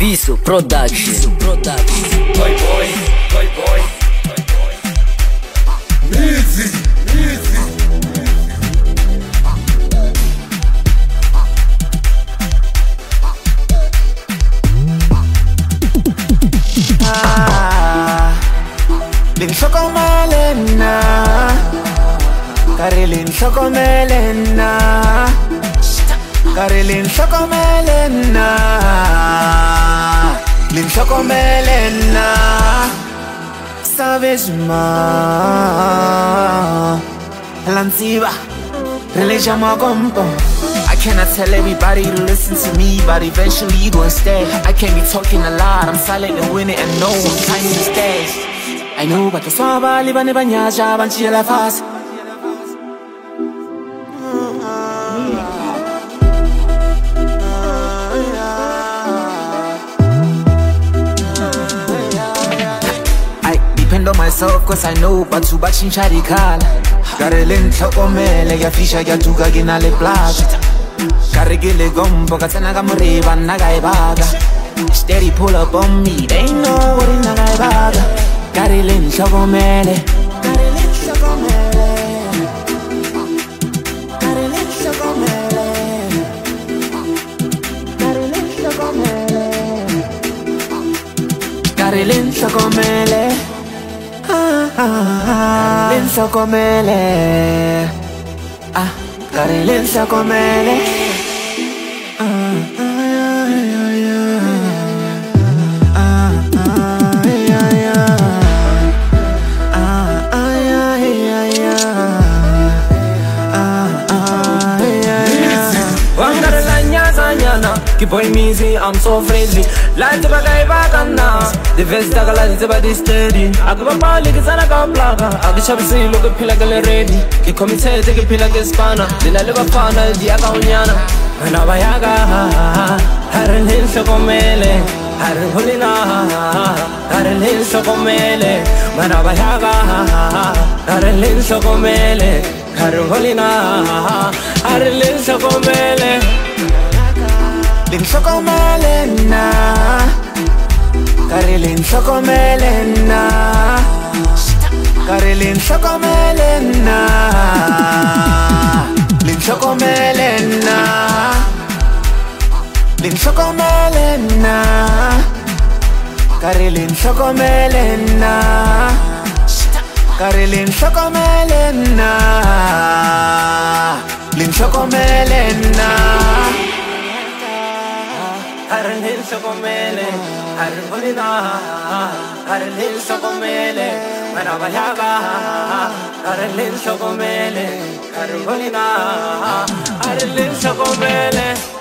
Viso Production. Boy, Easy. Linhlokomelena Kari linhlokomelena Kari linhlokomelena Linhlokomelena Sabes ma Lanziba Religion mo compo I cannot tell everybody to listen to me, but eventually you gon' stay. I can't be talking a lot, I'm silent and winning and know I'm trying to stay. I know, but the swaba liba ne banyaja banchi la fast. I depend on myself, cause I know, but too much in Charikala. Karelin Tokomele, ya fisha ya tuga ginale plaza. Karigile gombo, katana gamuriba, nagaibaga. Steady pull up on me, they know what in nagaibaga. Karelin Tokomele, Karelin Tokomele, Karelin Tokomele, Karelin Tokomele, Karelin Tokomele. Karelin Tokomele, Karelin Tokomele. Boy Mizi, I'm so friendly. Light to bagay bakana. The vest tagala is about this steady. Agaba pali kisana ka plaga. Agisha bisi look at pila gale ready. Ki komite take a pila gespana. Dina liba fana di akaunyana. Anaba yaga. Haran hin shokomele. Haran hulina. Haran hin shokomele. Manaba yaga. Haran hin shokomele. Haran hulina. Haran hin shokomele. Linhlokomelena Kari linhlokomelena Kari linhlokomelena Linhlokomelena Linhlokomelena Kari linhlokomelena Kari linhlokomelena Linhlokomelena Haran hin shokomele, haran hulina, haran hin shokomele, manaba yaga, haran hin shokomele, haran hulina, haran hin shokomele.